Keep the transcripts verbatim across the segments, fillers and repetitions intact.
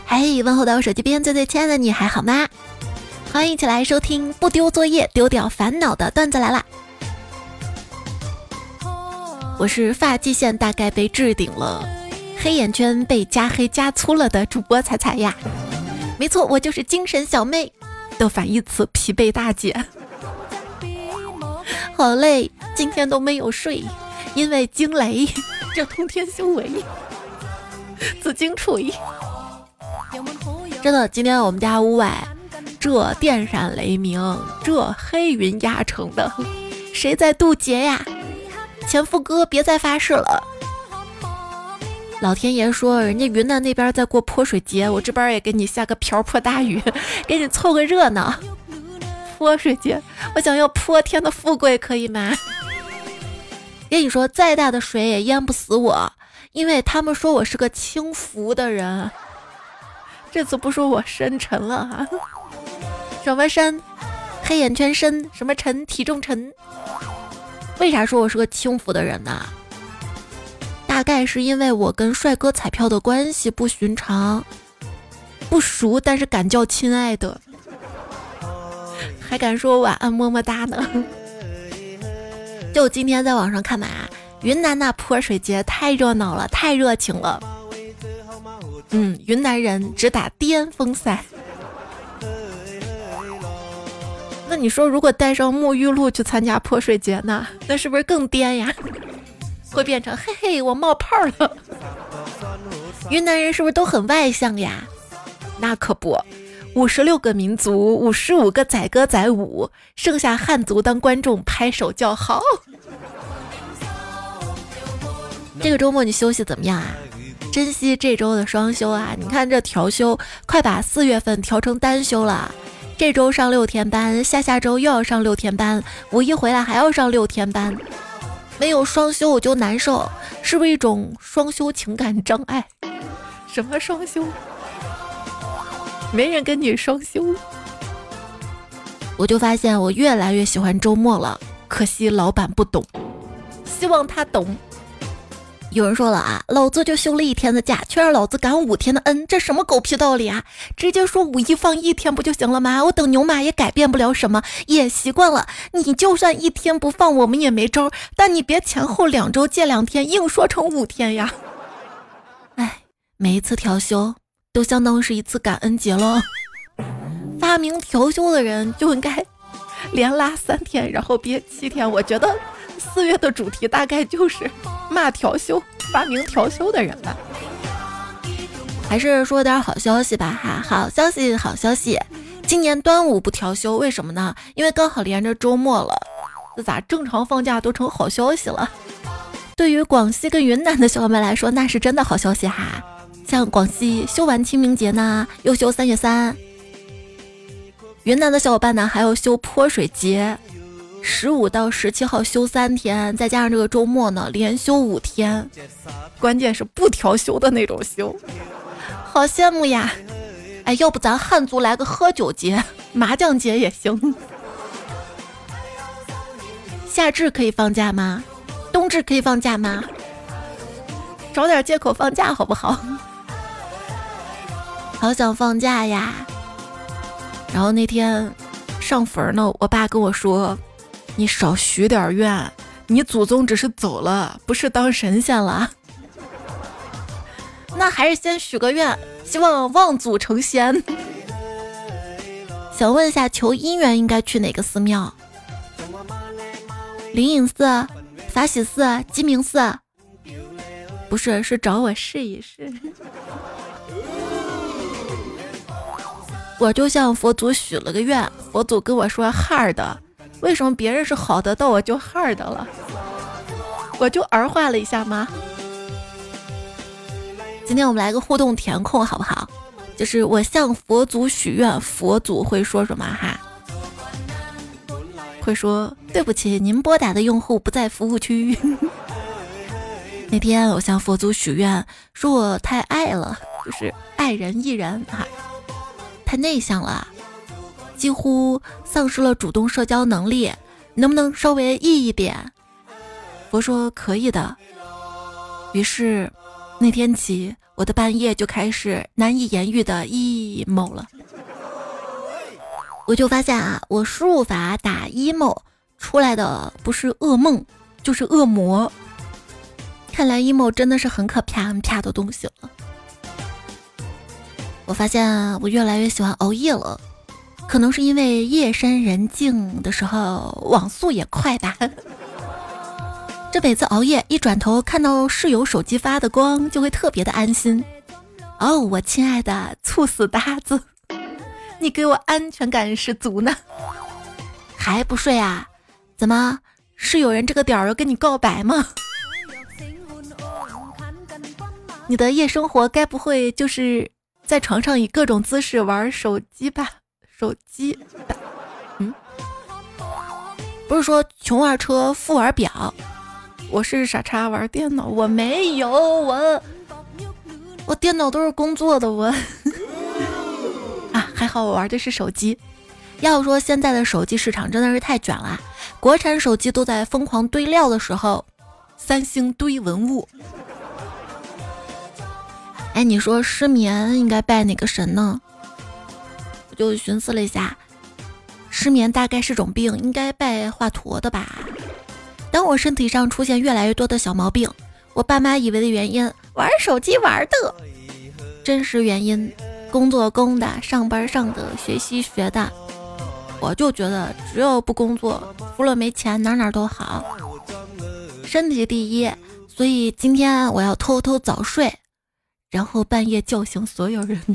嘿，问候到我手机边最最亲爱的你还好吗？欢迎一起来收听不丢作业丢掉烦恼的段子来啦。我是发际线大概被置顶了，黑眼圈被加黑加粗了的主播彩彩呀。没错，我就是精神小妹的反义词疲惫大姐。好累，今天都没有睡，因为惊雷，这通天修为，紫荆锤。真的，今天我们家屋外这电闪雷鸣，这黑云压城的，谁在渡劫呀？前夫哥别再发誓了。老天爷说人家云南那边在过泼水节，我这边也给你下个瓢泼大雨，给你凑个热闹。泼水节，我想要泼天的富贵，可以吗？跟你说，再大的水也淹不死我，因为他们说我是个轻浮的人。这次不说我深沉了啊。什么深？黑眼圈深，什么沉？体重沉。为啥说我是个轻浮的人呢？大概是因为我跟帅哥彩票的关系不寻常，不熟，但是敢叫亲爱的，还敢说晚安么么哒呢。就今天在网上看嘛，云南那泼水节太热闹了，太热情了。嗯，云南人只打巅峰赛。那你说如果带上沐浴露去参加泼水节呢，那是不是更颠呀？会变成嘿嘿我冒泡了。云南人是不是都很外向呀？那可不，五十六个民族，五十五个载歌载舞，剩下汉族当观众拍手叫好。这个周末你休息怎么样啊？珍惜这周的双休啊！你看这调休，快把四月份调成单休了。这周上六天班，下下周又要上六天班，五一回来还要上六天班。没有双休我就难受，是不是一种双休情感障碍？什么双休？没人跟你双休。我就发现我越来越喜欢周末了，可惜老板不懂，希望他懂。有人说了啊，老子就休了一天的假，却让老子感五天的恩，这什么狗屁道理啊？直接说五一放一天不就行了吗？我等牛马也改变不了什么，也习惯了。你就算一天不放，我们也没招，但你别前后两周借两天，硬说成五天呀。哎，每一次调休都相当于是一次感恩节了。发明调休的人就应该连拉三天，然后憋七天。我觉得四月的主题大概就是骂调休，发明调休的人吧。还是说点好消息吧哈，好消息好消息，今年端午不调休，为什么呢？因为刚好连着周末了。这咋正常放假都成好消息了？对于广西跟云南的小伙伴来说，那是真的好消息哈。像广西休完清明节呢，又休三月三。云南的小伙伴呢，还要休泼水节，十五到十七号休三天，再加上这个周末呢，连休五天，关键是不调休的那种休，好羡慕呀！哎，要不咱汉族来个喝酒节、麻将节也行。夏至可以放假吗？冬至可以放假吗？找点借口放假好不好？好想放假呀！然后那天上坟呢，我爸跟我说，你少许点愿，你祖宗只是走了，不是当神仙了。那还是先许个愿，希望望祖成仙。想问一下，求姻缘应该去哪个寺庙？灵隐寺、法喜寺、鸡鸣寺？不是，是找我试一试。我就向佛祖许了个愿，佛祖跟我说 hard， 为什么别人是好的，到我就 hard 了？我就儿化了一下吗？今天我们来个互动填空好不好？就是我向佛祖许愿，佛祖会说什么哈？会说对不起，您拨打的用户不在服务区。那天我向佛祖许愿，说我太爱了，就是爱人亦然哈。太内向了，几乎丧失了主动社交能力，能不能稍微 E 一点？佛说可以的。于是那天起， 我的半夜就开始难以言喻的 emo 了。我就发现啊，我输入法打 emo 出来的不是噩梦就是恶魔。看来 emo 真的是很可怕很怕的东西了。我发现我越来越喜欢熬夜了，可能是因为夜深人静的时候网速也快吧。这每次熬夜一转头看到室友手机发的光，就会特别的安心。哦，我亲爱的猝死搭子，你给我安全感十足呢。还不睡啊？怎么是有人这个点儿要跟你告白吗？你的夜生活该不会就是在床上以各种姿势玩手机吧？手机吧？嗯，不是说穷玩车富玩表，我是傻叉玩电脑，我没有，我我电脑都是工作的，我啊，还好我玩的是手机。要说现在的手机市场真的是太卷了，国产手机都在疯狂堆料的时候，三星堆文物。哎，你说失眠应该拜哪个神呢？我就寻思了一下，失眠大概是种病，应该拜华佗的吧。当我身体上出现越来越多的小毛病，我爸妈以为的原因，玩手机玩的，真实原因，工作工的，上班上的，学习学的。我就觉得只有不工作，除了没钱，哪哪都好。身体第一，所以今天我要偷偷早睡，然后半夜叫醒所有人。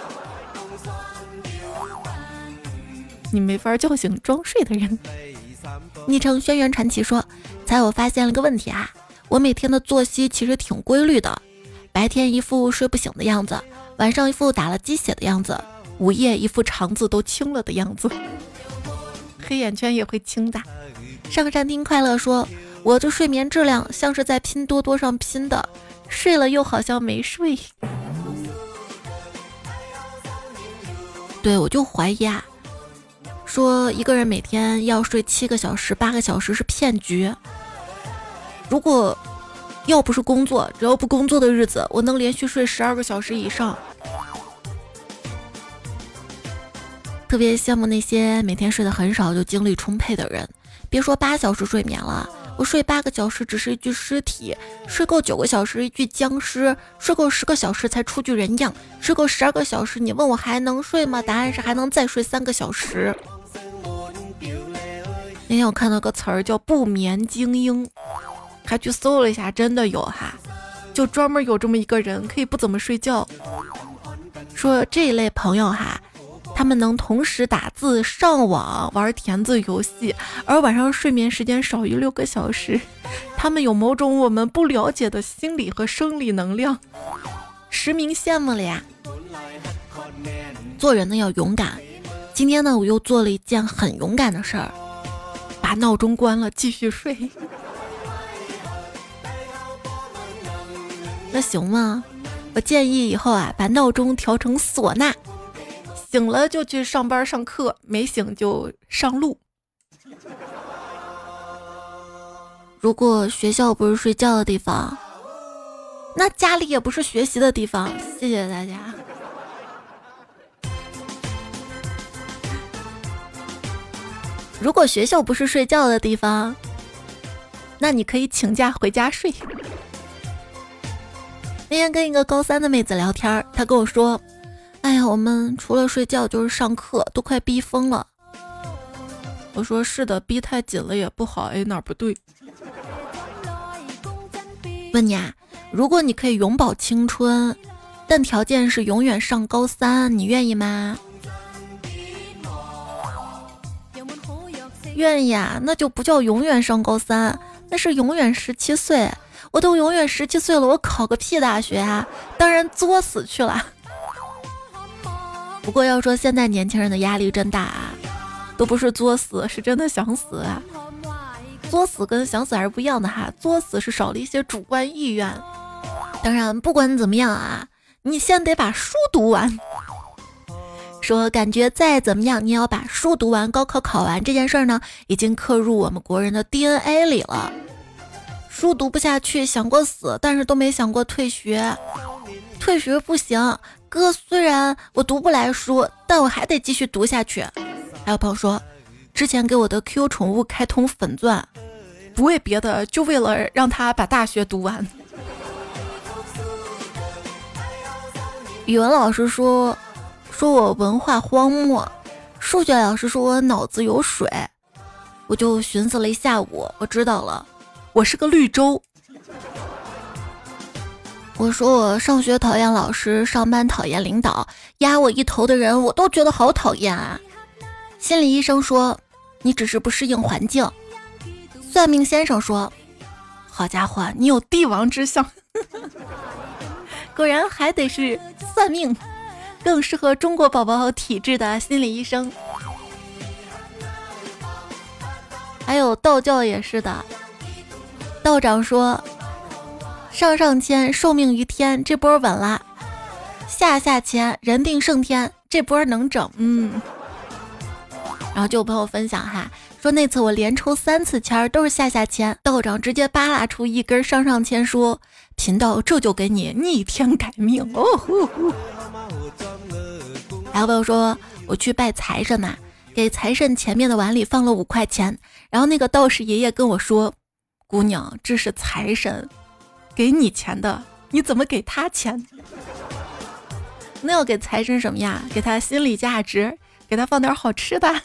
你没法叫醒装睡的人。昵称轩辕传奇说，才我发现了个问题啊，我每天的作息其实挺规律的，白天一副睡不醒的样子，晚上一副打了鸡血的样子，午夜一副肠子都青了的样子，黑眼圈也会青的。上山听快乐说，我的睡眠质量像是在拼多多上拼的，睡了又好像没睡。对，我就怀疑啊，说一个人每天要睡七个小时八个小时是骗局。如果要不是工作，只要不工作的日子，我能连续睡十二个小时以上。特别羡慕那些每天睡得很少就精力充沛的人，别说八小时睡眠了，我睡八个小时只是一具尸体，睡够九个小时一具僵尸，睡够十个小时才出具人样，睡够十二个小时你问我还能睡吗？答案是还能再睡三个小时。那天我看到个词儿叫不眠精英，还去搜了一下，真的有哈，就专门有这么一个人可以不怎么睡觉。说这一类朋友哈，他们能同时打字、上网、玩填字游戏，而晚上睡眠时间少于六个小时。他们有某种我们不了解的心理和生理能量，实名羡慕了呀。做人呢要勇敢，今天呢我又做了一件很勇敢的事儿，把闹钟关了继续睡。那行吗？我建议以后啊，把闹钟调成唢呐，醒了就去上班上课，没醒就上路。如果学校不是睡觉的地方，那家里也不是学习的地方。谢谢大家。如果学校不是睡觉的地方，那你可以请假回家睡。那天跟一个高三的妹子聊天，她跟我说，哎呀，我们除了睡觉就是上课，都快逼疯了。我说是的，逼太紧了也不好。哎，哪儿不对？问你啊，如果你可以永葆青春，但条件是永远上高三，你愿意吗？愿意啊，那就不叫永远上高三，那是永远十七岁。我都永远十七岁了，我考个屁大学啊！当然作死去了。不过要说现在年轻人的压力真大啊，都不是作死，是真的想死啊。作死跟想死还是不一样的哈，作死是少了一些主观意愿。当然不管怎么样啊，你先得把书读完。说感觉再怎么样你要把书读完，高考考完这件事儿呢，已经刻入我们国人的 D N A 里了。书读不下去想过死，但是都没想过退学。 退学不行，哥，虽然我读不来书，但我还得继续读下去。还有朋友说，之前给我的 Q Q 宠物开通粉钻，不为别的，就为了让他把大学读完。语文老师说说我文化荒漠，数学老师说我脑子有水，我就寻思了一下午，我知道了，我是个绿洲。我说我上学讨厌老师，上班讨厌领导，压我一头的人我都觉得好讨厌啊。心理医生说你只是不适应环境。算命先生说，好家伙，你有帝王之相。果然还得是算命，更适合中国宝宝体质的心理医生。还有道教也是的，道长说上上签受命于天，这波稳了；下下签人定胜天，这波能整。嗯，然后就有朋友分享哈，说那次我连抽三次签都是下下签，道长直接扒拉出一根上上签，说贫道这就给你逆天改命哦。呼呼还有朋友说我去拜财神嘛，给财神前面的碗里放了五块钱，然后那个道士爷爷跟我说，姑娘，这是财神给你钱的，你怎么给他钱？那要给财神什么呀？给他心理价值，给他放点好吃的。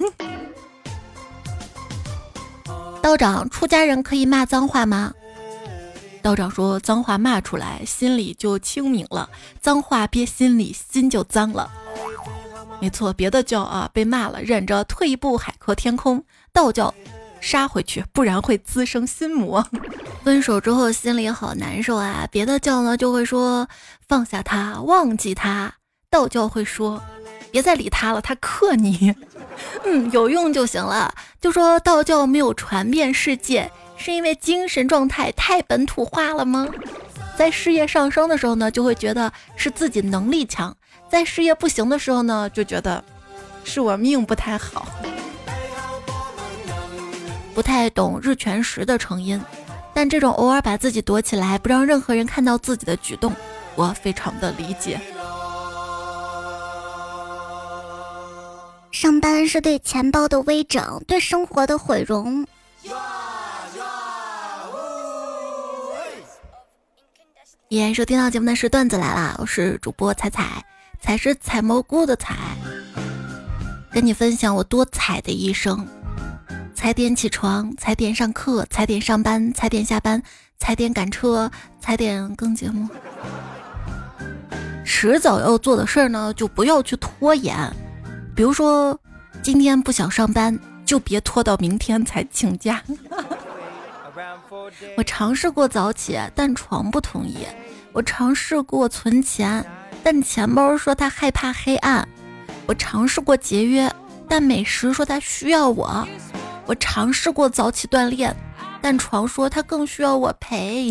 道长，出家人可以骂脏话吗？道长说，脏话骂出来心里就清明了，脏话憋心里心就脏了。没错，别的教啊被骂了忍着退一步海阔天空，道教杀回去，不然会滋生心魔。分手之后心里好难受啊，别的教呢就会说放下他，忘记他，道教会说别再理他了，他克你。嗯，有用就行了。就说道教没有传遍世界，是因为精神状态太本土化了吗？在事业上升的时候呢，就会觉得是自己能力强，在事业不行的时候呢，就觉得是我命不太好。不太懂日全食的成因，但这种偶尔把自己躲起来，不让任何人看到自己的举动，我非常的理解。 上班是对钱包的微整，对生活的毁容。 也收听到节目的是段子来啦，我是主播彩彩，彩是采蘑菇的彩，跟你分享我多彩的一生。踩点起床，踩点上课，踩点上班，踩点下班，踩点赶车，踩点更节目。迟早要做的事儿呢，就不要去拖延。比如说，今天不想上班，就别拖到明天才请假。我尝试过早起，但床不同意。我尝试过存钱，但钱包说他害怕黑暗。我尝试过节约，但美食说他需要我。我尝试过早起锻炼，但床说他更需要我陪。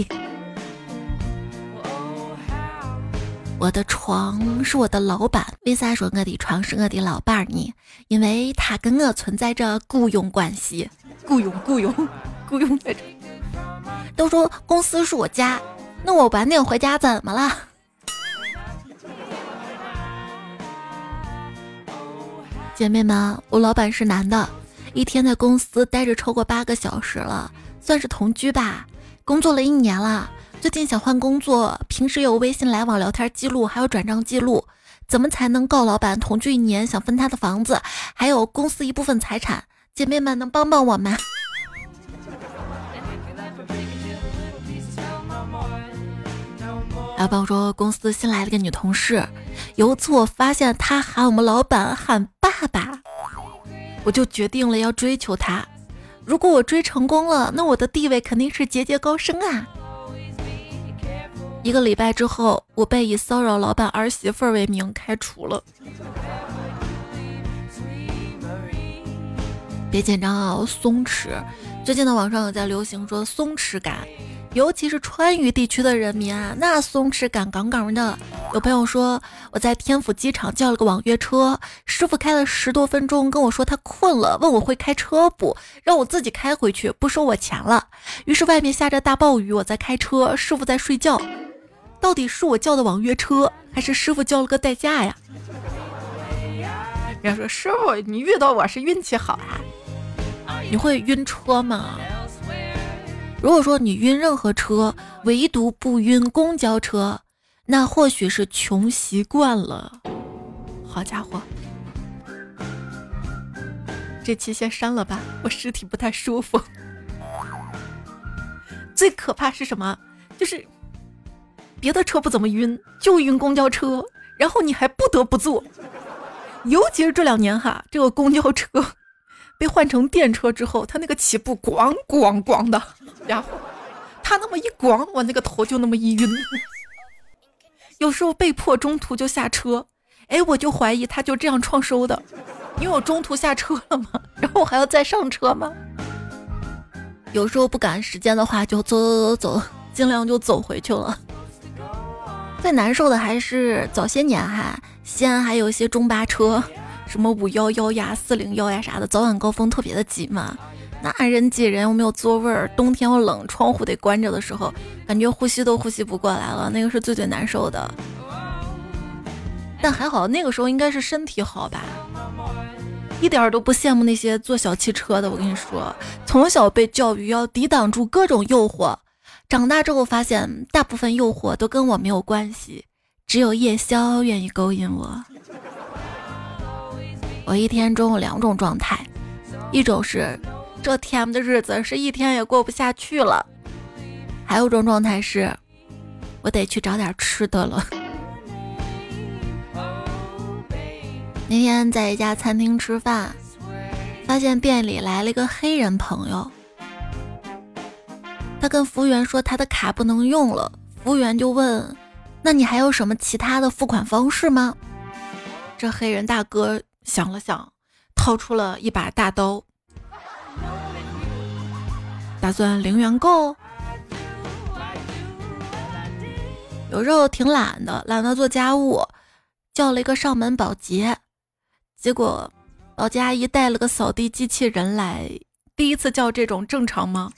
我的床是我的老板，为啥说我的床是我的老板呢？因为他跟我存在着雇佣关系。雇佣雇佣雇佣来着。都说公司是我家，那我晚点回家怎么了？姐妹们，我老板是男的，一天在公司待着超过八个小时了，算是同居吧。工作了一年了，最近想换工作，平时有微信来往聊天记录，还有转账记录，怎么才能告老板同居一年想分他的房子，还有公司一部分财产？姐妹们能帮帮我吗？还有朋友说公司新来了个女同事，有一次我发现她喊我们老板喊爸爸，我就决定了要追求她。如果我追成功了，那我的地位肯定是节节高升啊。一个礼拜之后，我被以骚扰老板儿媳妇为名开除了。别紧张啊，松弛。最近的网上有在流行说松弛感，尤其是川渝地区的人民啊，那松弛感杠杠的。有朋友说我在天府机场叫了个网约车，师傅开了十多分钟，跟我说他困了，问我会开车不，让我自己开回去，不收我钱了。于是外面下着大暴雨，我在开车，师傅在睡觉。 到底是我叫的网约车，还是师傅叫了个代驾呀？人家说师傅，你遇到我是运气好啊。你会晕车吗？如果说你晕任何车，唯独不晕公交车，那或许是穷习惯了。好家伙，这期先删了吧，我尸体不太舒服。最可怕是什么？就是别的车不怎么晕，就晕公交车，然后你还不得不坐。尤其是这两年哈，这个公交车被换成电车之后，它那个起步咣咣咣的，然后它那么一咣，我那个头就那么一晕。有时候被迫中途就下车，哎，我就怀疑他就这样创收的，因为我中途下车了嘛，然后我还要再上车吗？有时候不赶时间的话，就走走走走，尽量就走回去了。最难受的还是早些年哈，西安还有一些中巴车，什么五一一呀、四零一呀啥的，早晚高峰特别的挤嘛。那人挤人，又没有座位儿，冬天又冷，窗户得关着的时候，感觉呼吸都呼吸不过来了，那个是最最难受的。但还好那个时候应该是身体好吧，一点都不羡慕那些坐小汽车的。我跟你说，从小被教育要抵挡住各种诱惑，长大之后发现大部分诱惑都跟我没有关系，只有夜宵愿意勾引我。我一天中有两种状态，一种是这甜的日子是一天也过不下去了，还有一种状态是我得去找点吃的了。那天在一家餐厅吃饭，发现店里来了一个黑人朋友，他跟服务员说他的卡不能用了，服务员就问，那你还有什么其他的付款方式吗？这黑人大哥想了想，掏出了一把大刀，打算零元购。有时候挺懒的，懒得做家务，叫了一个上门保洁，结果保洁阿姨带了个扫地机器人来，第一次叫这种正常吗？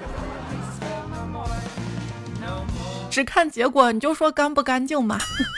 只看结果你就说干不干净嘛。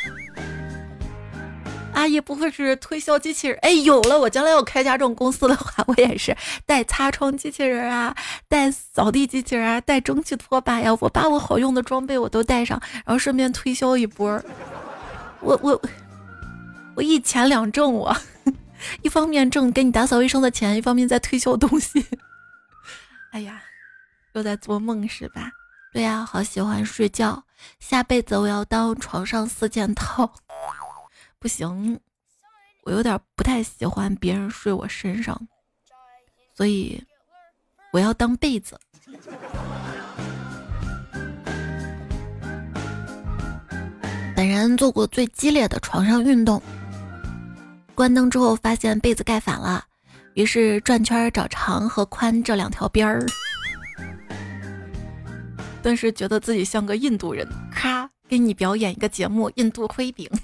阿姨不会是推销机器人？哎，有了，我将来要开家这种公司的话，我也是带擦窗机器人啊，带扫地机器人啊，带蒸汽拖把呀，我把我好用的装备我都带上，然后顺便推销一波。我我我一钱两挣我，一方面挣给你打扫卫生的钱，一方面在推销东西。哎呀，又在做梦是吧？对呀，好喜欢睡觉，下辈子我要当床上四件套。不行，我有点不太喜欢别人睡我身上，所以我要当被子。本人做过最激烈的床上运动，关灯之后发现被子盖反了，于是转圈找长和宽这两条边儿，顿时觉得自己像个印度人，咔给你表演一个节目，印度灰饼。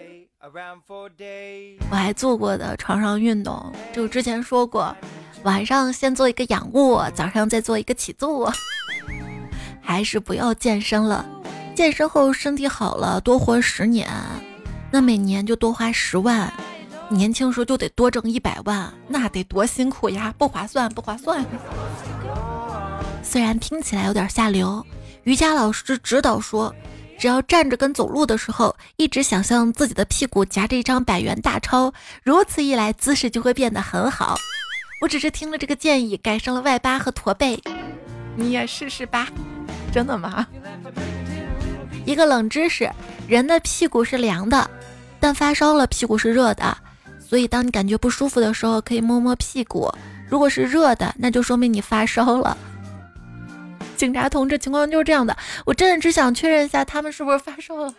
我还做过的床上运动，就之前说过，晚上先做一个仰卧，早上再做一个起坐。还是不要健身了，健身后身体好了，多活十年，那每年就多花十万，年轻时候就得多挣一百万，那得多辛苦呀，不划算不划算。虽然听起来有点下流，瑜伽老师指导说，只要站着跟走路的时候，一直想象自己的屁股夹着一张百元大钞，如此一来姿势就会变得很好。我只是听了这个建议，改善了外八和驼背，你也试试吧。真的吗？一个冷知识，人的屁股是凉的，但发烧了屁股是热的，所以当你感觉不舒服的时候可以摸摸屁股，如果是热的，那就说明你发烧了。警察同志，情况就是这样的，我真的只想确认一下他们是不是发烧了，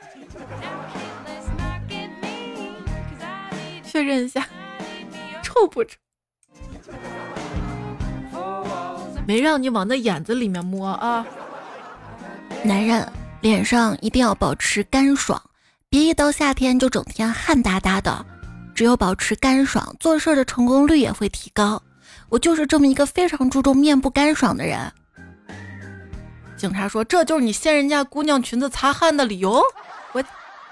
确认一下臭不臭，没让你往那眼子里面摸啊。男人脸上一定要保持干爽，别一到夏天就整天汗哒哒的，只有保持干爽，做事的成功率也会提高。我就是这么一个非常注重面部干爽的人。 警察说这就是你掀人家姑娘裙子擦汗的理由。我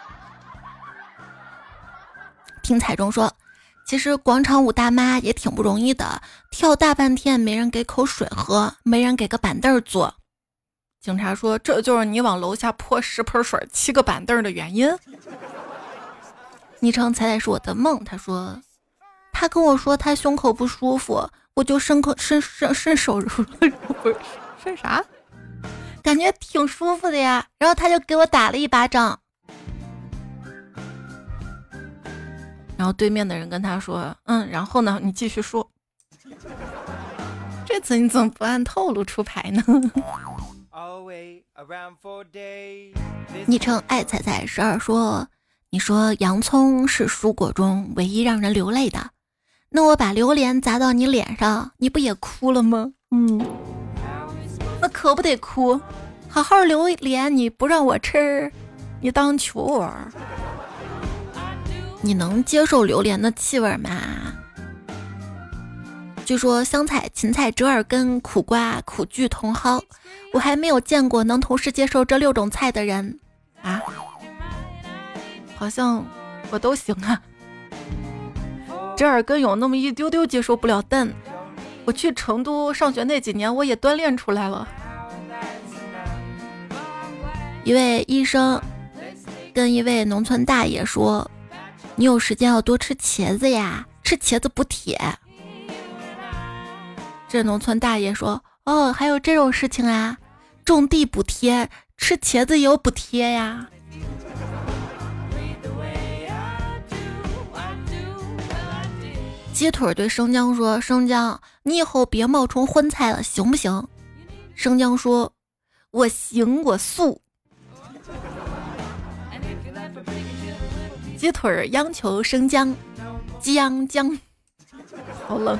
听彩中说，其实广场舞大妈也挺不容易的，跳大半天没人给口水喝，没人给个板凳坐。警察说这就是你往楼下泼十盆水七个板凳的原因。昵称彩彩是我的梦，他说他跟我说他胸口不舒服，我就伸口伸伸伸手揉了揉，伸啥？感觉挺舒服的呀，然后他就给我打了一巴掌。然后对面的人跟他说，嗯，然后呢，你继续说。这次你怎么不按套路出牌呢？昵称爱彩彩十二说，你说洋葱是蔬果中唯一让人流泪的，那我把榴莲砸到你脸上，你不也哭了吗？嗯，那可不得哭。好好榴莲你不让我吃，你当球玩。你能接受榴莲的气味吗？据说香菜、芹菜、折耳根、苦瓜、苦苣、茼蒿，我还没有见过能同时接受这六种菜的人啊！好像我都行啊。折耳根有那么一丢丢接受不了，但我去成都上学那几年，我也锻炼出来了。一位医生跟一位农村大爷说，你有时间要多吃茄子呀，吃茄子补铁。这农村大爷说，哦，还有这种事情啊，种地补贴，吃茄子也有补贴呀。鸡腿对生姜说，生姜，你以后别冒充荤菜了，行不行？生姜说，我行，我素。鸡腿央求生姜，鸡央姜，好冷。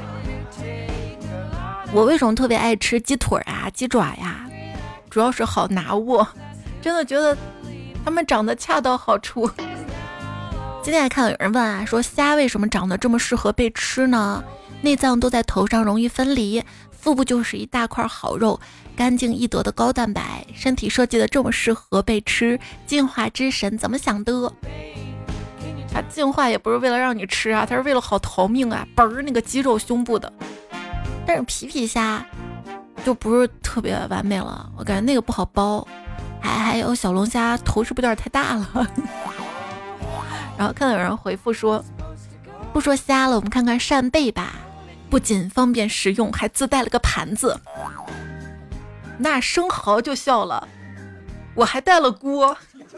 我为什么特别爱吃鸡腿啊、鸡爪呀？主要是好拿握，真的觉得它们长得恰到好处。今天还看到有人问啊，说虾为什么长得这么适合被吃呢？内脏都在头上，容易分离，腹部就是一大块好肉，干净易得的高蛋白，身体设计的这么适合被吃，进化之神怎么想的？它进化也不是为了让你吃啊，它是为了好逃命啊！嘣儿那个肌肉胸部的，但是皮皮虾就不是特别完美了，我感觉那个不好剥。还还有小龙虾头是不是有点太大了？然后看到有人回复说，不说虾了，我们看看扇贝吧，不仅方便食用，还自带了个盘子。那生蚝就笑了，我还带了锅。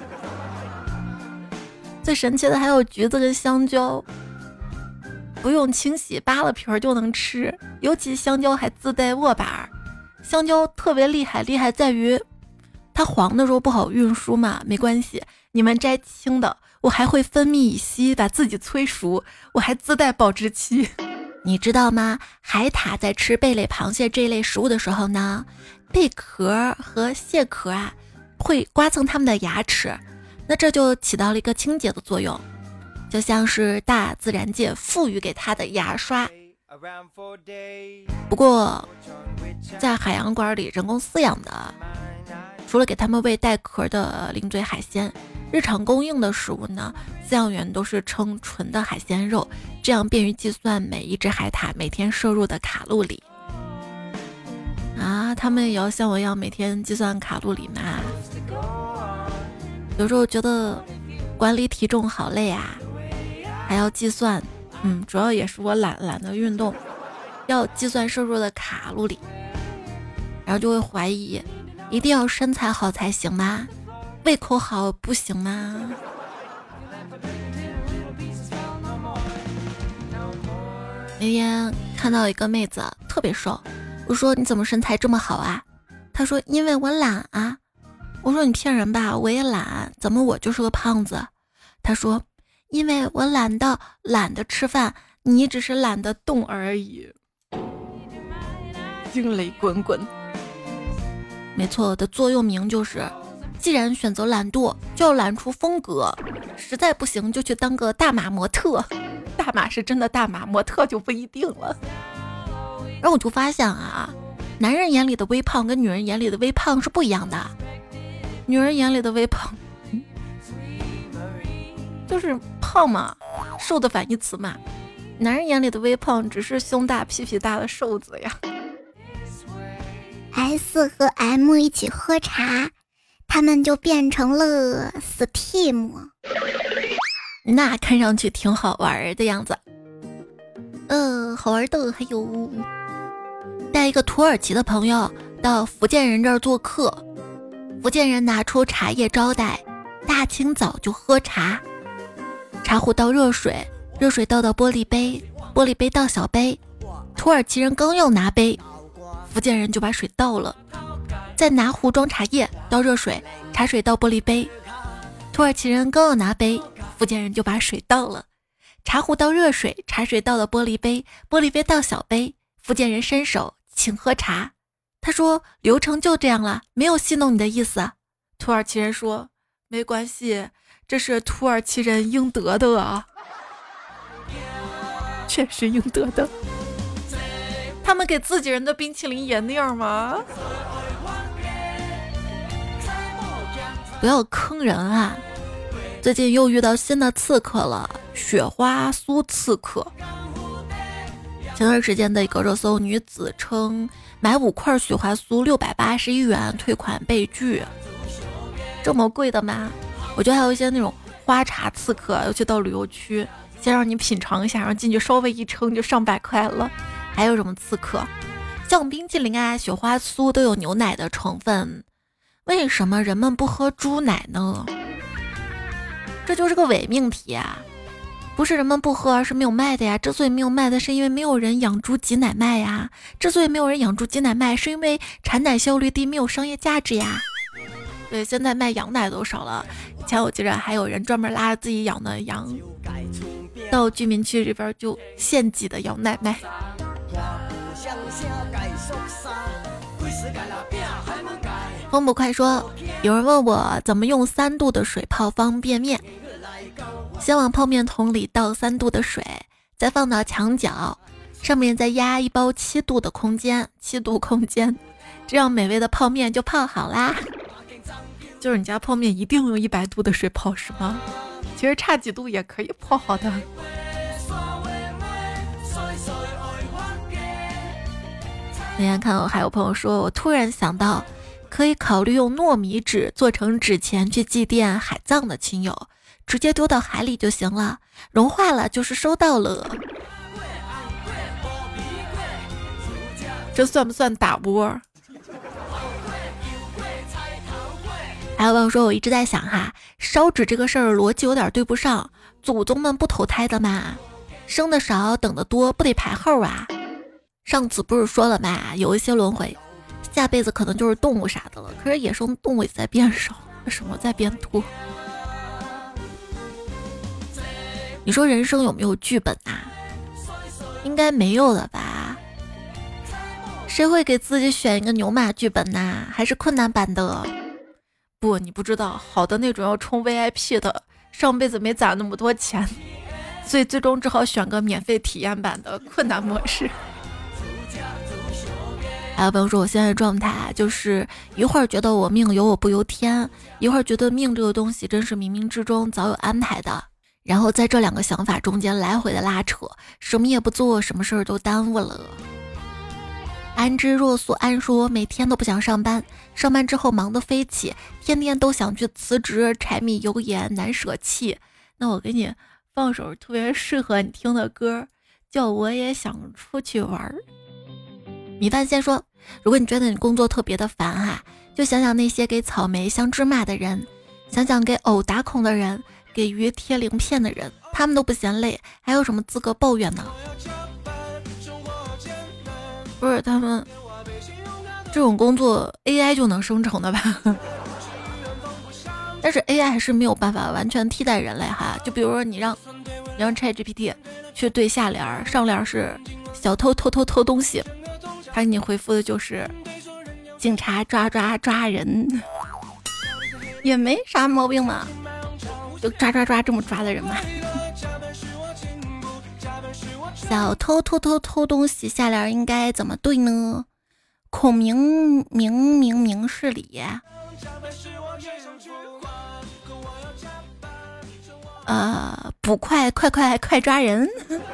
最神奇的还有橘子跟香蕉，不用清洗，扒了皮儿就能吃，尤其香蕉还自带握把。香蕉特别厉害，厉害在于它黄的时候不好运输嘛，没关系，你们摘青的，我还会分泌乙烯把自己催熟，我还自带保质期。你知道吗？海獭在吃贝类、螃蟹这类食物的时候呢，贝壳和蟹壳啊会刮蹭它们的牙齿，那这就起到了一个清洁的作用，就像是大自然界赋予给它的牙刷。不过在海洋馆里人工饲养的，除了给它们喂带壳的零嘴海鲜，日常供应的食物呢，饲养员都是称纯的海鲜肉，这样便于计算每一只海獭每天摄入的卡路里。啊，他们也要像我一样每天计算卡路里吗？有时候觉得管理体重好累啊，还要计算，嗯，主要也是我懒懒得运动，要计算摄入的卡路里，然后就会怀疑，一定要身材好才行吗？胃口好不行吗？那天看到一个妹子特别瘦，我说你怎么身材这么好啊？她说因为我懒啊。我说你骗人吧，我也懒，怎么我就是个胖子？她说因为我懒到懒得吃饭，你只是懒得动而已。惊雷滚滚。没错，的座右铭就是既然选择懒惰，就要懒出风格，实在不行就去当个大码模特。大码是真的大码，模特就不一定了。然后我就发现啊， 男人眼里的微胖跟女人眼里的微胖是不一样的。女人眼里的微胖就是胖嘛，瘦的反义词嘛。男人眼里的微胖只是胸大屁屁大的瘦子呀。 S 和 M 一起喝茶，他们就变成了 Steam。 那看上去挺好玩的样子。呃，好玩的还有带一个土耳其的朋友到福建人这儿做客，福建人拿出茶叶招待，大清早就喝茶，茶壶倒热水，热水倒到玻璃杯，玻璃杯倒小杯，土耳其人刚要拿杯，福建人就把水倒了，再拿壶装茶叶，倒热水，茶水倒玻璃杯，土耳其人刚要拿杯，福建人就把水倒了，茶壶倒热水，茶水倒到玻璃杯，玻璃杯倒小杯，福建人伸手请喝茶。他说流程就这样了，没有戏弄你的意思。土耳其人说没关系，这是土耳其人应得的啊。确实应得的。他们给自己人的冰淇淋也那样吗？不要坑人啊！最近又遇到新的刺客了，雪花酥刺客。前段时间的一个热搜，女子称买五块雪花酥六百八十一元，退款被拒。这么贵的吗？我觉得还有一些那种花茶刺客，尤其到旅游区，先让你品尝一下，然后进去稍微一称就上百块了。还有什么刺客？像冰淇淋啊、雪花酥都有牛奶的成分，为什么人们不喝猪奶呢？这就是个伪命题啊！不是人们不喝，而是没有卖的呀。之所以没有卖的，是因为没有人养猪挤奶卖呀。之所以没有人养猪挤奶卖，是因为产奶效率低，没有商业价值呀。对，现在卖羊奶都少了。以前我记着还有人专门拉着自己养的羊到居民区这边就现挤的羊奶卖。风不快说，有人问我怎么用三度的水泡方便面。先往泡面桶里倒三度的水，再放到墙角，上面再压一包七度的空间，七度空间，这样美味的泡面就泡好啦。就是你家泡面一定用一百度的水泡是吗？其实差几度也可以泡好的。那天看到还有朋友说，我突然想到可以考虑用糯米纸做成纸钱去祭奠海葬的亲友，直接丢到海里就行了，融化了就是收到了。这算不算打窝？还有朋友说，我一直在想哈，烧纸这个事儿逻辑有点对不上，祖宗们不投胎的嘛，生的少等的多，不得排后啊。上次不是说了嘛，有一些轮回下辈子可能就是动物啥的了，可是野生动物也在变少，为什么在变多？你说人生有没有剧本啊？应该没有了吧？谁会给自己选一个牛马剧本呐？还是困难版的？不，你不知道，好的那种要充 V I P 的，上辈子没攒那么多钱，所以最终只好选个免费体验版的困难模式。还有朋友说，我现在的状态就是一会儿觉得我命由我不由天，一会儿觉得命这个东西真是冥冥之中早有安排的，然后在这两个想法中间来回的拉扯，什么也不做，什么事儿都耽误了。安之若素安说，每天都不想上班，上班之后忙得飞起，天天都想去辞职，柴米油盐难舍弃。那我给你放首特别适合你听的歌，叫我也想出去玩。米饭先说，如果你觉得你工作特别的烦哈、啊，就想想那些给草莓镶芝麻的人，想想给藕打孔的人，给鱼贴鳞片的人，他们都不嫌累，还有什么资格抱怨呢？不是他们这种工作 A I 就能生成的吧？但是 A I 还是没有办法完全替代人类哈。就比如说你让你让 ChatGPT 去对下联，上联是小偷偷偷偷东西，他给你回复的就是警察抓抓抓人，也没啥毛病嘛，就抓抓抓这么抓的人嘛。小偷偷偷偷东西，下联应该怎么对呢？ 孔明明明明事理。呃，捕快快快快抓人。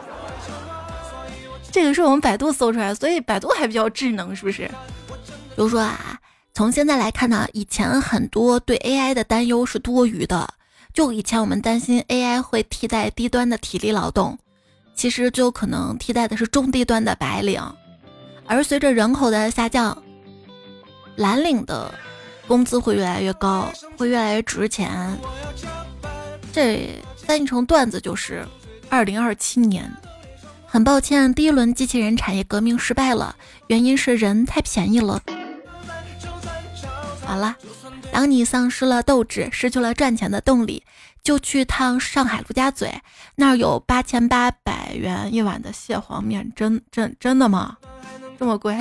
这个是我们百度搜出来，所以百度还比较智能，是不是？比如说啊，从现在来看呢，以前很多对 A I 的担忧是多余的。就以前我们担心 A I 会替代低端的体力劳动，其实最有可能替代的是中低端的白领。而随着人口的下降，蓝领的工资会越来越高，会越来越值钱。这翻译成段子就是二零二七年，很抱歉，第一轮机器人产业革命失败了，原因是人太便宜了。好了，当你丧失了斗志，失去了赚钱的动力，就去趟上海陆家嘴，那儿有八千八百元一碗的蟹黄面，真真真的吗？这么贵？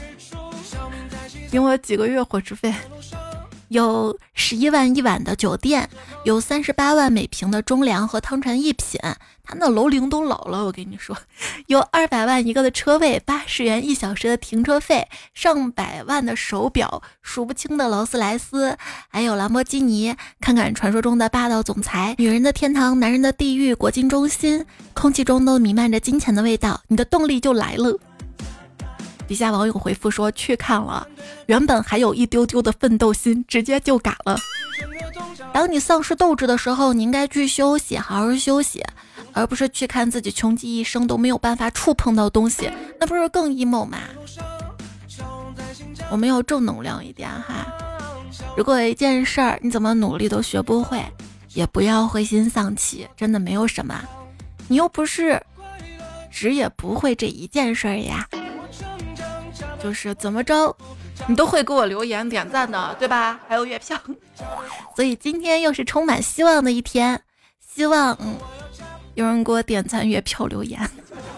给我几个月伙食费。有十一万一晚的酒店，有三十八万每平的中粮和汤臣一品，他那楼龄都老了，我跟你说。有二百万一个的车位，八十元一小时的停车费，上百万的手表，数不清的劳斯莱斯，还有兰博基尼。看看传说中的霸道总裁，女人的天堂，男人的地狱，国金中心，空气中都弥漫着金钱的味道，你的动力就来了。底下网友回复说去看了，原本还有一丢丢的奋斗心，直接就嘎了。当你丧失斗志的时候，你应该去休息，好好休息，而不是去看自己穷极一生都没有办法触碰到东西，那不是更 emo 吗？我们要正能量一点哈。如果有一件事儿你怎么努力都学不会，也不要灰心丧气，真的没有什么，你又不是只也不会这一件事儿呀。就是怎么着你都会给我留言点赞的，对吧？还有月票。所以今天又是充满希望的一天，希望嗯有人给我点赞月票留言。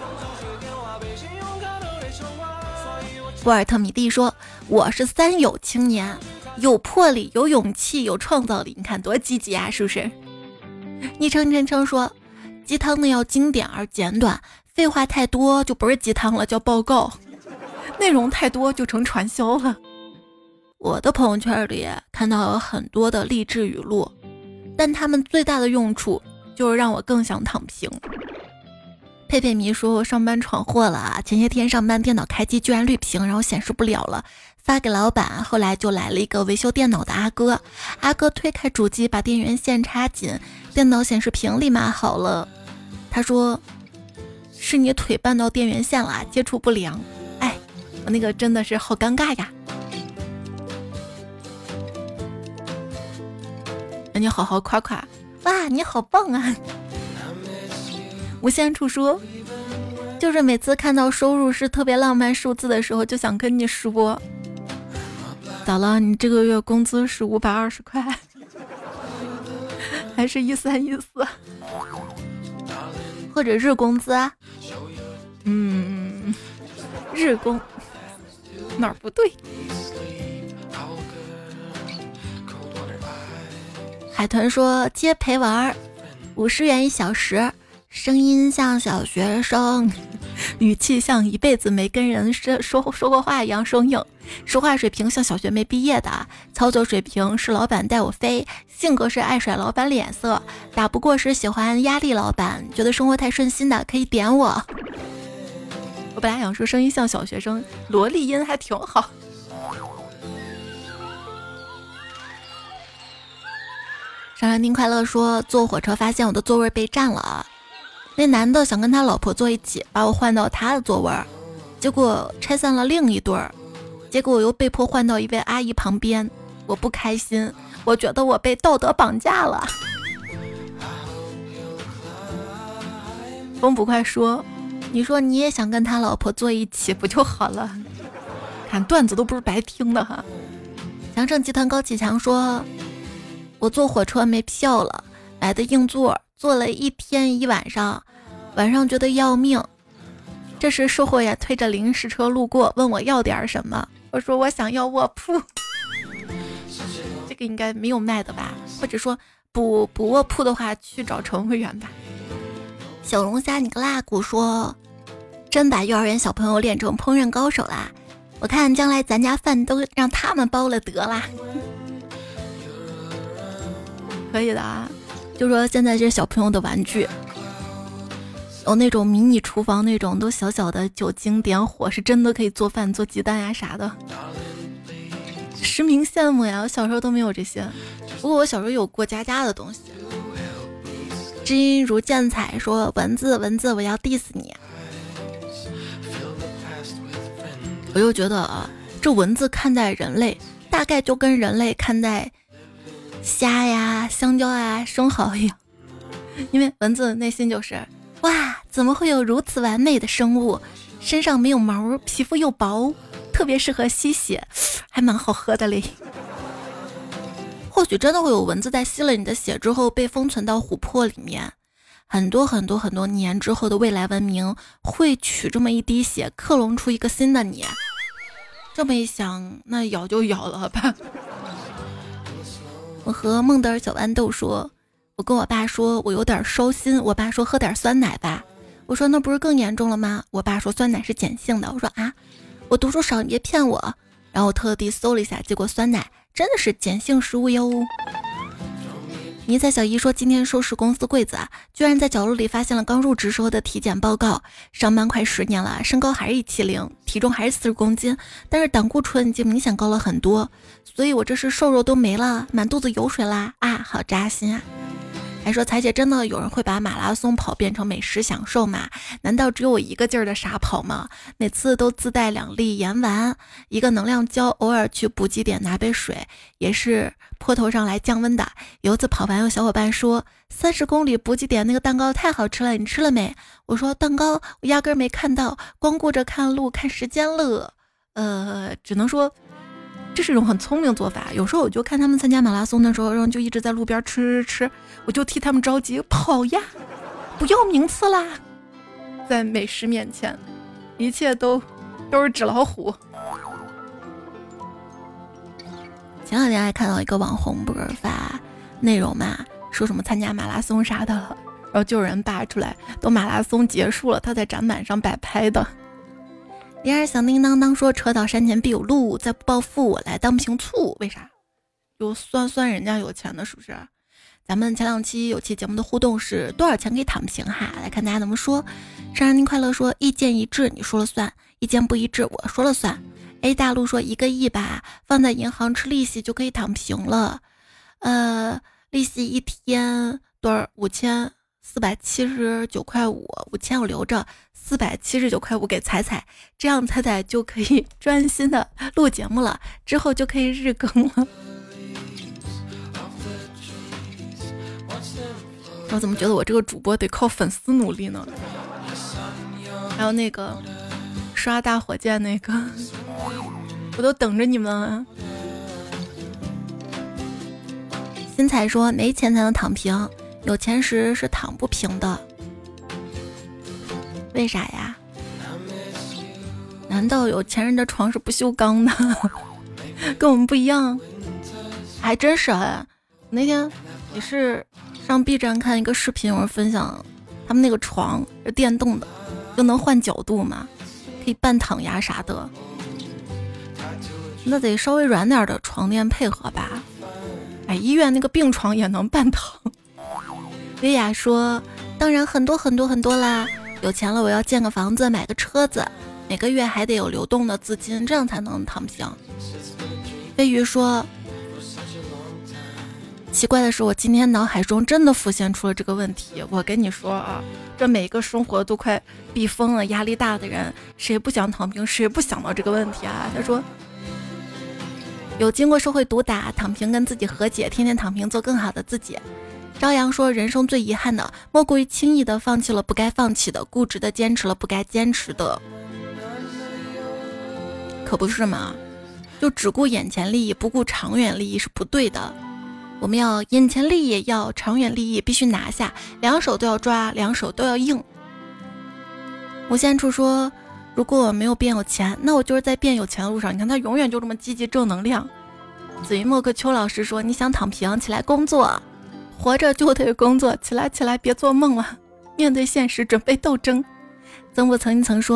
博尔特米蒂说，我是三有青年，有魄力，有勇气，有创造力，你看多积极啊，是不是？昵称称称说，鸡汤呢要经典而简短，废话太多就不是鸡汤了，叫报告，内容太多就成传销了。我的朋友圈里看到有很多的励志语录，但他们最大的用处就是让我更想躺平。佩佩迷说，我上班闯祸了，前些天上班电脑开机居然绿屏，然后显示不了了，发给老板，后来就来了一个维修电脑的阿哥，阿哥推开主机把电源线插紧，电脑显示屏立马好了。他说是你腿绊到电源线了，接触不良。哎，我那个真的是好尴尬呀。那你好好夸夸，哇你好棒啊。无限处说，就是每次看到收入是特别浪漫数字的时候，就想跟你说，咋了？你这个月工资是五百二十块，还是一三一四，或者日工资啊？嗯，日工哪儿不对？海豚说，接陪玩，五十元一小时。声音像小学生，语气像一辈子没跟人说说说过话一样生硬，说话水平像小学没毕业的，操作水平是老板带我飞，性格是爱甩老板脸色，打不过是喜欢压力老板，觉得生活太顺心的可以点我。我本来想说声音像小学生，萝莉音还挺好。上山听快乐说，坐火车发现我的座位被占了，那男的想跟他老婆坐一起，把我换到他的座位，结果拆散了另一对儿，结果我又被迫换到一位阿姨旁边，我不开心，我觉得我被道德绑架了。风不快说，你说你也想跟他老婆坐一起不就好了？看段子都不是白听的哈。强盛集团高启强说，我坐火车没票了，买的硬座，坐了一天一晚上，晚上觉得要命。这时售货员推着临时车路过，问我要点什么，我说我想要卧铺。这个应该没有卖的吧？或者说补补卧铺的话，去找乘务员吧。小龙虾尼格拉古说，真把幼儿园小朋友练成烹饪高手啦！ 我看将来咱家饭都让他们包了得啦。可以的啊，就说现在这小朋友的玩具有那种迷你厨房，那种都小小的，酒精点火是真的可以做饭做鸡蛋呀啥的，实名羡慕呀。我小时候都没有这些，不过我小时候有过家家的东西。知音如见彩说，蚊子蚊子我要 diss 你。我又觉得啊，这蚊子看待人类大概就跟人类看待虾呀香蕉呀生蚝一样，因为蚊子内心就是哇，怎么会有如此完美的生物，身上没有毛，皮肤又薄，特别适合吸血，还蛮好喝的嘞。或许真的会有蚊子在吸了你的血之后被封存到琥珀里面，很多很多很多年之后的未来文明会取这么一滴血克隆出一个新的你。这么一想，那咬就咬了吧。我和孟德尔小豌豆说，我跟我爸说我有点烧心，我爸说喝点酸奶吧，我说那不是更严重了吗？我爸说酸奶是碱性的，我说啊，我读书少，你别骗我。然后我特地搜了一下，结果酸奶真的是碱性食物哟。尼采小姨说，今天收拾公司柜子啊，居然在角落里发现了刚入职时候的体检报告，上班快十年了，身高还是一七零，体重还是四十公斤，但是胆固醇已经明显高了很多，所以我这是瘦肉都没了，满肚子油水啦啊，好扎心啊。还说彩姐，真的有人会把马拉松跑变成美食享受吗？难道只有我一个劲儿的傻跑吗？每次都自带两粒盐丸，一个能量胶，偶尔去补给点拿杯水，也是坡头上来降温的。有一次跑完，有小伙伴说三十公里补给点那个蛋糕太好吃了，你吃了没？我说蛋糕我压根儿没看到，光顾着看路看时间了。呃，只能说这是一种很聪明的做法。有时候我就看他们参加马拉松的时候，然后就一直在路边吃吃吃，我就替他们着急，跑呀，不要名次啦。在美食面前，一切都都是纸老虎。前两天还看到一个网红不是发内容嘛，说什么参加马拉松啥的了，然后就有人扒出来，都马拉松结束了，他在展板上摆拍的。铃儿响叮当当说，车到山前必有路，再不暴富我来当瓶醋。为啥？有算算人家有钱的，是不是？咱们前两期有期节目的互动是多少钱可以躺平哈？来看大家怎么说。生日您快乐说，意见一致你说了算，意见不一致我说了算。A 大陆说，一个亿吧，放在银行吃利息就可以躺平了。呃，利息一天多少？五千四百七十九块五，五千我留着，四百七十九块五给彩彩，这样彩彩就可以专心的录节目了，之后就可以日更了。我怎么觉得我这个主播得靠粉丝努力呢？还有那个刷大火箭那个，我都等着你们啊。新彩说，没钱才能躺平，有钱时是躺不平的。为啥呀？难道有钱人的床是不锈钢的？跟我们不一样？还真是啊！那天也是上 B 站看一个视频，有人分享他们那个床是电动的，就能换角度嘛，可以半躺呀啥的。那得稍微软点的床垫配合吧。哎，医院那个病床也能半躺。薇娅说，当然很多很多很多啦，有钱了我要建个房子，买个车子，每个月还得有流动的资金，这样才能躺平。飞鱼说，奇怪的是我今天脑海中真的浮现出了这个问题。我跟你说啊，这每个生活都快逼疯了压力大的人，谁不想躺平，谁不想到这个问题啊。他说，有经过社会毒打，躺平跟自己和解，天天躺平做更好的自己。朝阳说，人生最遗憾的莫过于轻易的放弃了不该放弃的，固执的坚持了不该坚持的。可不是嘛，就只顾眼前利益不顾长远利益是不对的。我们要眼前利益要，长远利益必须拿下，两手都要抓，两手都要硬。无限处说，如果我没有变有钱，那我就是在变有钱的路上。你看他永远就这么积极正能量。子云莫克秋老师说，你想躺平起来工作，活着就得工作，起来起来别做梦了，面对现实准备斗争。曾不曾经曾说，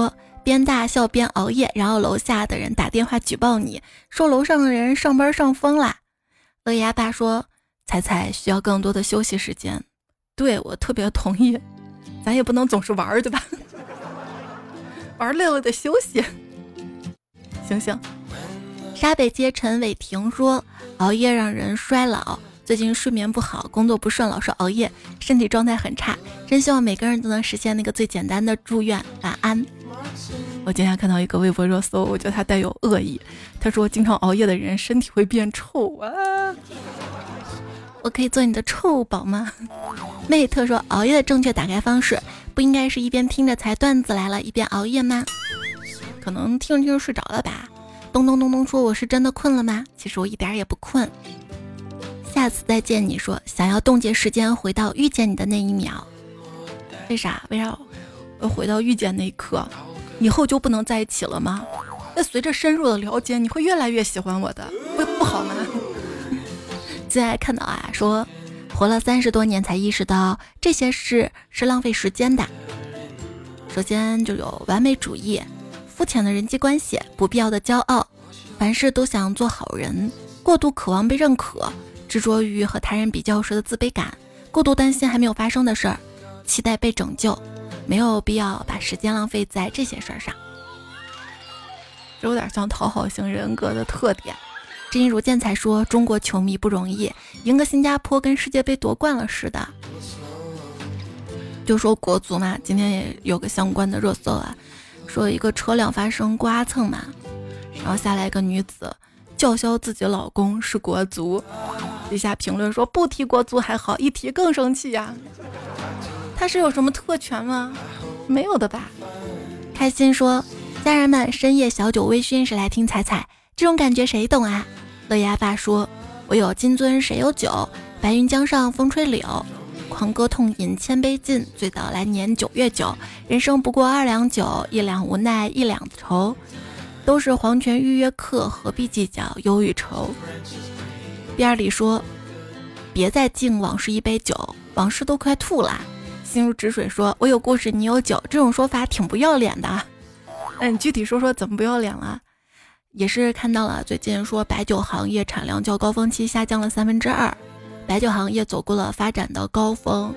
边大笑边熬夜，然后楼下的人打电话举报你，说楼上的人上班上疯啦。乐牙爸说彩彩需要更多的休息时间，对，我特别同意，咱也不能总是玩对吧？玩累了得休息。行行。沙北街陈伟霆说熬夜让人衰老，最近睡眠不好，工作不顺，老是熬夜，身体状态很差，真希望每个人都能实现那个最简单的祝愿，晚安。我今天看到一个微博热搜，我觉得他带有恶意，他说经常熬夜的人身体会变臭啊，我可以做你的臭宝吗？妹特说熬夜的正确打开方式不应该是一边听着才段子来了一边熬夜吗？可能听着听着睡着了吧。咚咚咚咚说我是真的困了吗？其实我一点也不困。下次再见你说想要冻结时间回到遇见你的那一秒，为啥为啥我回到遇见那一刻以后就不能在一起了吗？那随着深入的了解你会越来越喜欢我的，不不好吗？最爱看到啊说活了三十多年才意识到这些事是浪费时间的。首先就有完美主义，肤浅的人际关系，不必要的骄傲，凡事都想做好人，过度渴望被认可，执着于和他人比较时的自卑感，过度担心还没有发生的事儿，期待被拯救，没有必要把时间浪费在这些事儿上。这有点像讨好型人格的特点。真如见才说中国球迷不容易，赢个新加坡跟世界杯夺冠了似的。就说国足嘛，今天也有个相关的热搜啊，说一个车辆发生刮蹭嘛，然后下来一个女子叫嚣自己老公是国足，底下评论说不提国足还好，一提更生气呀、啊。他是有什么特权吗？没有的吧。开心说家人们深夜小酒微醺时来听彩彩，这种感觉谁懂啊？乐牙爸说我有金樽谁有酒，白云江上风吹柳，狂歌痛饮千杯尽，醉倒来年九月九，人生不过二两酒，一两无奈一两愁，都是黄泉预约客，何必计较忧与愁。第二里说别再敬往事一杯酒，往事都快吐了。心如止水说我有故事你有酒，这种说法挺不要脸的。那你具体说说怎么不要脸了？也是看到了最近说白酒行业产量较高峰期下降了三分之二，白酒行业走过了发展的高峰。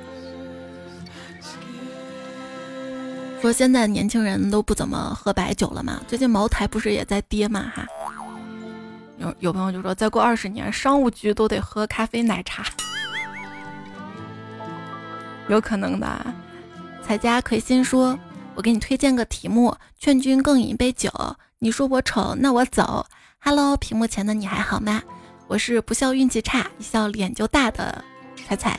说现在年轻人都不怎么喝白酒了嘛，最近茅台不是也在跌嘛哈。有有朋友就说再过二十年商务局都得喝咖啡奶茶，有可能的。彩家葵心说我给你推荐个题目，劝君更饮一杯酒，你说我丑那我走。 Hello 屏幕前的你还好吗？我是不笑运气差一笑脸就大的彩彩，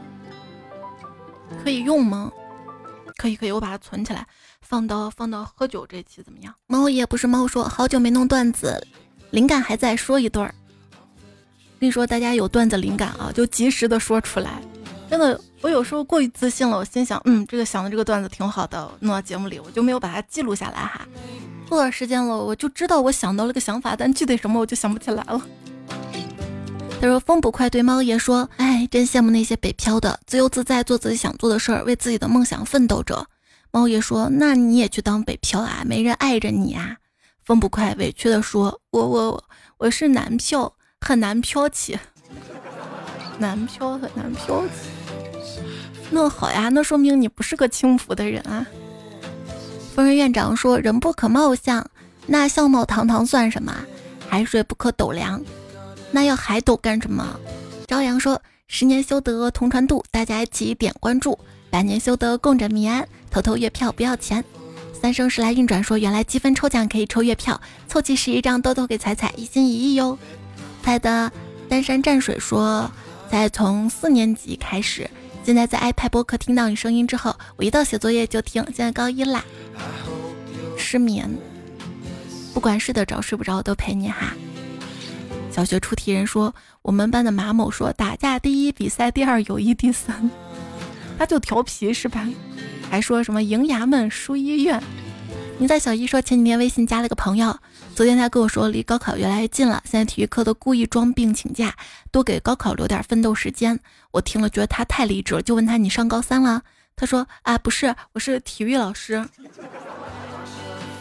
可以用吗？可以可以，我把它存起来放到放到喝酒这期怎么样？猫也不是猫说好久没弄段子，灵感还在，说一对儿。跟你说大家有段子灵感啊就及时的说出来，真的我有时候过于自信了，我心想嗯这个想的这个段子挺好的，弄到节目里我就没有把它记录下来哈。过段时间了我就知道我想到了个想法，但具体什么我就想不起来了。他说风不快对猫爷说哎，真羡慕那些北漂的自由自在做自己想做的事儿，为自己的梦想奋斗者。猫爷说那你也去当北漂啊，没人爱着你啊。风不快委屈的说我我我是南漂，很难飘起。南漂很难飘起，那好呀，那说明你不是个轻浮的人啊。疯人院长说人不可貌相，那相貌堂堂算什么？海水不可斗量，那要海斗干什么？朝阳说十年修得同船渡，大家一起点关注，百年修得共枕眠安，偷偷月票不要钱。三生石来运转说原来积分抽奖可以抽月票，凑齐十一张兜兜给彩彩，一心一意哟。彩的丹山蘸水说在从四年级开始，现在在 iPad 播客听到你声音之后，我一到写作业就听，现在高一啦。失眠，不管睡得着睡不着都陪你哈。小学出题人说我们班的马某说打架第一，比赛第二，友谊第三，他就调皮是吧？还说什么赢衙门输医院。你在小一说前几天微信加了个朋友，昨天他跟我说离高考越来越近了，现在体育课都故意装病请假，多给高考留点奋斗时间。我听了觉得他太励志了，就问他你上高三了？他说啊不是，我是体育老师。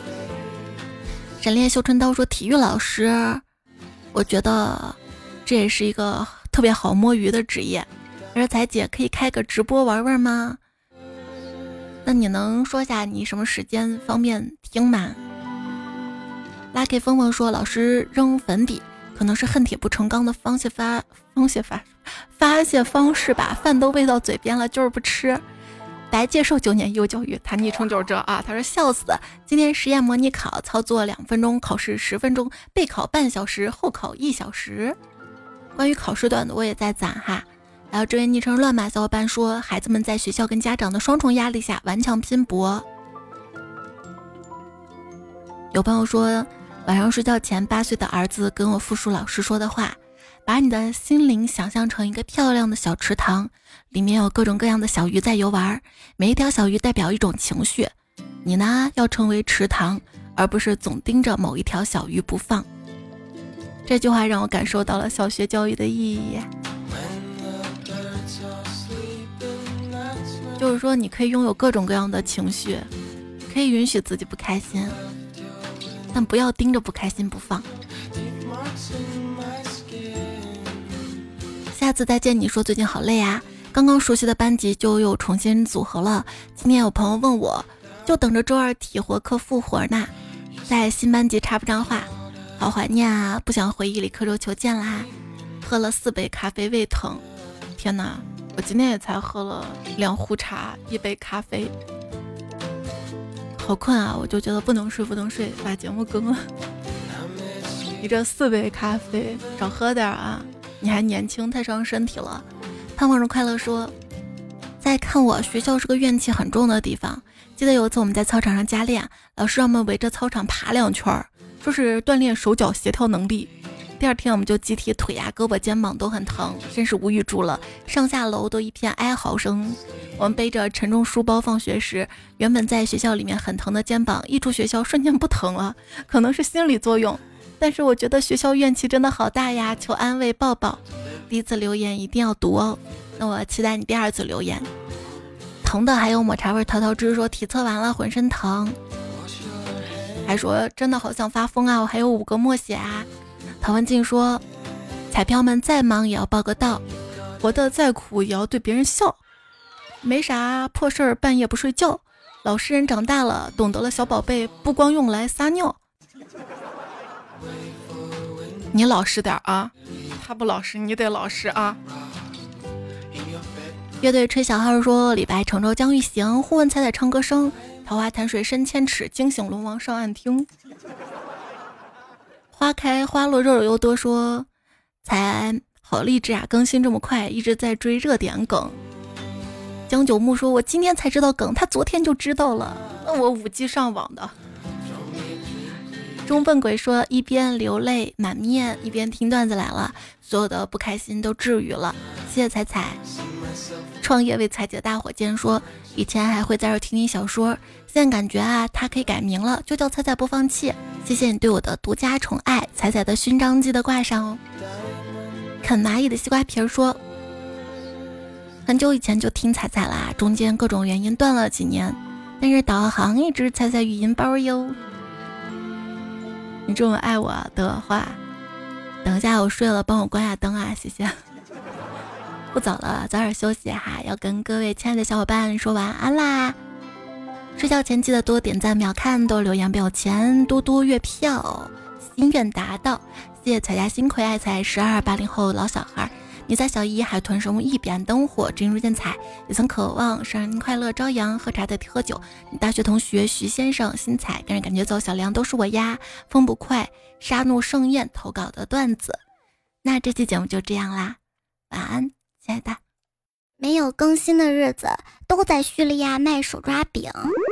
闪炼绣春刀说体育老师，我觉得这也是一个特别好摸鱼的职业。而彩姐可以开个直播玩玩吗？那你能说下你什么时间方便听吗？ Lucky 峰峰说老师扔粉笔可能是恨铁不成钢的方泄发方泄发发泄方式吧，饭都喂到嘴边了就是不吃。白介受九年义务教育，他昵称就是这啊。他说笑死，今天实验模拟考操作两分钟，考试十分钟，备考半小时，后考一小时。关于考试段的我也在攒哈。然后这位昵称乱码小伙伴说，孩子们在学校跟家长的双重压力下顽强拼搏。有朋友说晚上睡觉前八岁的儿子跟我复述老师说的话，把你的心灵想象成一个漂亮的小池塘，里面有各种各样的小鱼在游玩，每一条小鱼代表一种情绪，你呢要成为池塘，而不是总盯着某一条小鱼不放。这句话让我感受到了小学教育的意义，就是说你可以拥有各种各样的情绪，可以允许自己不开心，但不要盯着不开心不放。下次再见你说最近好累啊，刚刚熟悉的班级就又重新组合了。今天有朋友问我，就等着周二体活课复活呢，在新班级插不上话，好怀念啊，不想回忆里刻舟求剑啦。喝了四杯咖啡胃疼，天哪，我今天也才喝了两壶茶一杯咖啡，好困啊，我就觉得不能睡不能睡，把节目更了。你这四杯咖啡少喝点啊，你还年轻，太伤身体了。盼望着快乐说，再看我，学校是个怨气很重的地方。记得有一次我们在操场上加练，老师让我们围着操场爬两圈，说是锻炼手脚协调能力。第二天我们就集体腿呀、胳膊、肩膀都很疼，真是无语住了。上下楼都一片哀嚎声。我们背着沉重书包放学时，原本在学校里面很疼的肩膀，一出学校瞬间不疼了，可能是心理作用。但是我觉得学校怨气真的好大呀，求安慰抱抱。第一次留言一定要读哦，那我期待你第二次留言。疼的还有抹茶味桃桃汁说体测完了浑身疼，还说真的好想发疯啊，我还有五个默写啊。陶文静说彩票们再忙也要报个到，活得再苦也要对别人笑，没啥破事儿半夜不睡觉，老实人长大了懂得了小宝贝不光用来撒尿。你老实点啊，他不老实你得老实啊。乐队吹小号说李白乘舟将欲行，忽闻彩彩唱歌声，桃花潭水深千尺，惊醒龙王上岸听。花开花落肉又多说才好励志啊，更新这么快，一直在追热点梗。江九木说我今天才知道梗，他昨天就知道了，那我五 G 上网的。中笨鬼说一边流泪满面一边听段子来了，所有的不开心都治愈了，谢谢彩彩。创业为彩姐大火箭说以前还会在这听听小说，现在感觉啊它可以改名了，就叫彩彩播放器。谢谢你对我的独家宠爱，彩彩的勋章记得挂上哦。啃蚂蚁的西瓜皮说很久以前就听彩彩啦，中间各种原因断了几年，但是导航一直彩彩语音包哟。你这么爱我的话，等一下我睡了帮我关下灯啊，谢谢。不早了，早点休息哈，要跟各位亲爱的小伙伴说晚安啦。睡觉前记得多点赞秒看，多留言表钱，多多月票，心愿达到。谢谢彩家辛苦爱才十二八零后老小孩，你在小一海豚生物一彼岸灯火，真如见彩，也曾渴望生日快乐朝阳，喝茶代替喝酒。你大学同学徐先生新彩，跟人感觉走小梁都是我呀。风不快杀怒盛宴投稿的段子。那这期节目就这样啦，晚安亲爱的。 没有更新的日子都在叙利亚卖手抓饼。